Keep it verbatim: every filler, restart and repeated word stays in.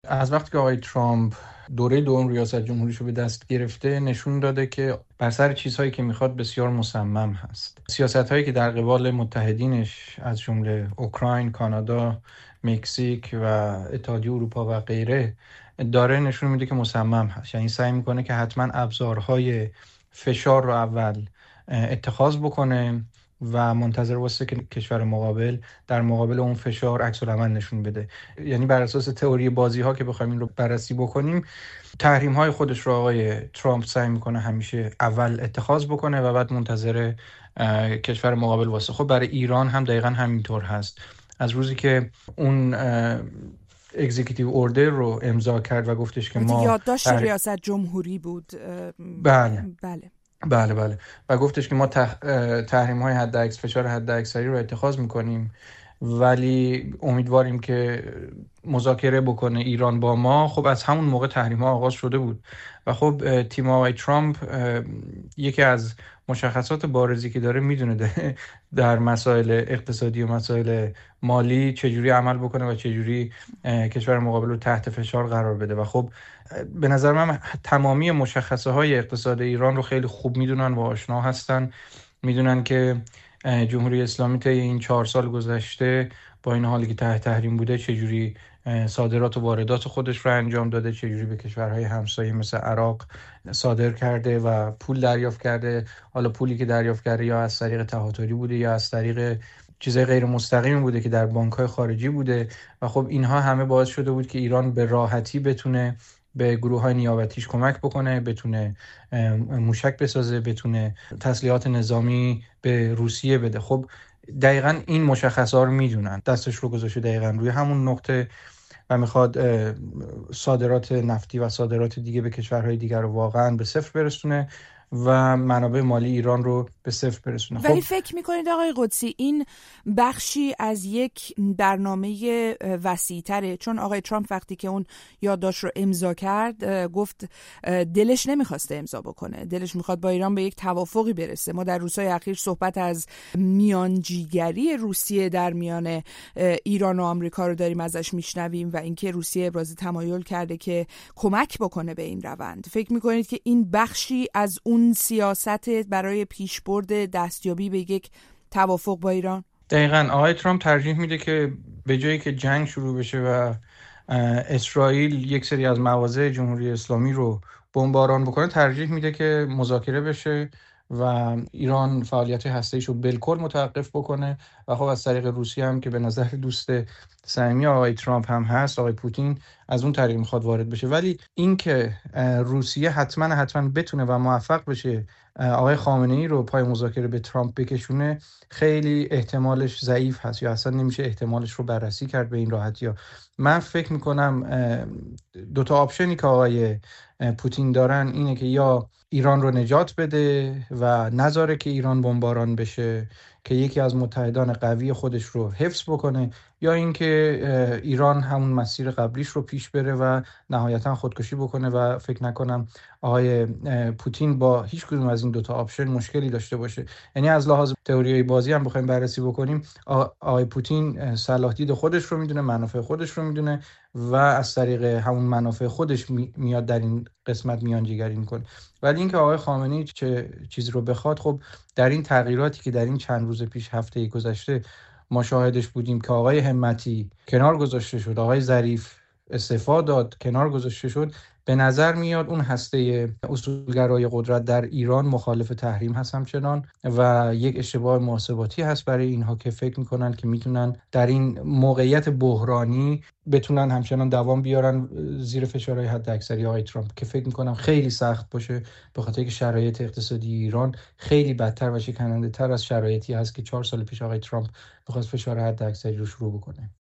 از وقتی که آقای ترامپ دوره دوم ریاست جمهوریشو به دست گرفته نشون داده که بر سر چیزهایی که میخواد بسیار مصمم هست. سیاستهایی که در قبال متحدینش از جمله اوکراین، کانادا، مکزیک و اتحادیه اروپا و غیره داره نشون میده که مصمم هست. یعنی سعی میکنه که حتما ابزارهای فشار رو اول اتخاذ بکنه و منتظر واسه که کشور مقابل در مقابل اون فشار عکس العمل نشون بده. یعنی بر اساس تئوری بازی ها که بخوایم این رو بررسی بکنیم، تحریم های خودش رو آقای ترامپ سعی میکنه همیشه اول اتخاذ بکنه و بعد منتظر کشور مقابل واسه. خب برای ایران هم دقیقا همینطور هست. از روزی که اون اگزیکیتیو اوردر رو امضا کرد و گفتش که ما یادداشت در... ریاست جمهوری بود. بله بله بله بله و گفتش که ما تح... تحریم های حد اکثر فشار حد اکثری رو اتخاذ میکنیم، ولی امیدواریم که مذاکره بکنه ایران با ما. خب از همون موقع تحریم ها آغاز شده بود و خب تیم آقای ترامپ یکی از مشخصات بارزی که داره میدونه در مسائل اقتصادی و مسائل مالی چجوری عمل بکنه و چجوری کشور مقابل رو تحت فشار قرار بده. و خب به نظر من تمامی مشخصه های اقتصاد ایران رو خیلی خوب میدونن و آشنا هستن. میدونن که جمهوری اسلامی طی این چهار سال گذشته با این حالی که تحت تحریم بوده چجوری صادرات و واردات خودش رو انجام داده، چجوری به کشورهای همسایه مثل عراق صادر کرده و پول دریافت کرده. حالا پولی که دریافت کرده یا از طریق تهاتری بوده یا از طریق چیزای غیر مستقیم بوده که در بانک‌های خارجی بوده. و خب اینها همه باعث شده بود که ایران به راحتی بتونه به گروه‌های نیابتیش کمک بکنه، بتونه موشک بسازه، بتونه تسلیحات نظامی به روسیه بده. خب دقیقاً این مشخصات رو میدونن، دستش رو گذاشته دقیقاً روی همون نقطه و میخواد صادرات نفتی و صادرات دیگه به کشورهای دیگر رو واقعاً به صفر برسونه و منابع مالی ایران رو به صفر برسونه. ولی خب فکر میکنید آقای قدسی این بخشی از یک برنامه وسیع‌تره؟ چون آقای ترامپ وقتی که اون یادداشت رو امضا کرد گفت دلش نمیخواسته امضا بکنه، دلش میخواد با ایران به یک توافقی برسه. ما در روزهای اخیر صحبت از میانجیگری روسیه در میان ایران و آمریکا رو داریم ازش میشنویم و اینکه روسیه ابراز تمایل کرده که کمک بکنه به این روند. فکر میکنید که این بخشی از اون سیاست برای پیشبرد دستیابی به یک توافق با ایران؟ دقیقاً آقای ترامپ ترجیح میده که به جایی که جنگ شروع بشه و اسرائیل یک سری از مواضع جمهوری اسلامی رو بمباران بکنه، ترجیح میده که مذاکره بشه و ایران فعالیت هسته‌ایش رو بالکل متوقف بکنه. و خب از طریق روسیه هم که به نظر دوست صمیمی آقای ترامپ هم هست، آقای پوتین، از اون طریق میخواد وارد بشه. ولی این که روسیه حتما حتما بتونه و موفق بشه آقای خامنه‌ای رو پای مذاکره به ترامپ بکشونه، خیلی احتمالش ضعیف هست یا اصلا نمیشه احتمالش رو بررسی کرد به این راحتی. ها من فکر میکنم دوتا آپشنی که آقای پوتین دارن اینه که یا ایران رو نجات بده و نذاره که ایران بمباران بشه که یکی از متحدان قوی خودش رو حفظ بکنه، یا اینکه ایران همون مسیر قبلیش رو پیش بره و نهایتا خودکشی بکنه. و فکر نکنم آقای پوتین با هیچ کدوم از این دوتا آپشن مشکلی داشته باشه. یعنی از لحاظ تئوری بازی هم بخوایم بررسی بکنیم، آقای پوتین صلاح دید خودش رو میدونه، منافع خودش رو میدونه و از طریق همون منافع خودش میاد در این قسمت میانجیگری میکنه. ولی اینکه آقای خامنه‌ای چه چیزی رو بخواد، خب در این تغییراتی که در این چند روز پیش هفته گذشته ما شاهدش بودیم که آقای همتی کنار گذاشته شد، آقای ظریف استعفا داد، کنار گذاشته شد، به نظر میاد اون هسته اصولگرای قدرت در ایران مخالف تحریم هست همچنان و یک اشتباه محاسباتی هست برای اینها که فکر میکنن که میتونن در این موقعیت بحرانی بتونن همچنان دوام بیارن زیر فشارهای حد اکثری آقای ترامپ، که فکر میکنم خیلی سخت باشه به خاطر که شرایط اقتصادی ایران خیلی بدتر و شکننده تر از شرایطی هست که چهار سال پیش آقای ترامپ بخواست فشار حد اکثری رو شروع بکنه.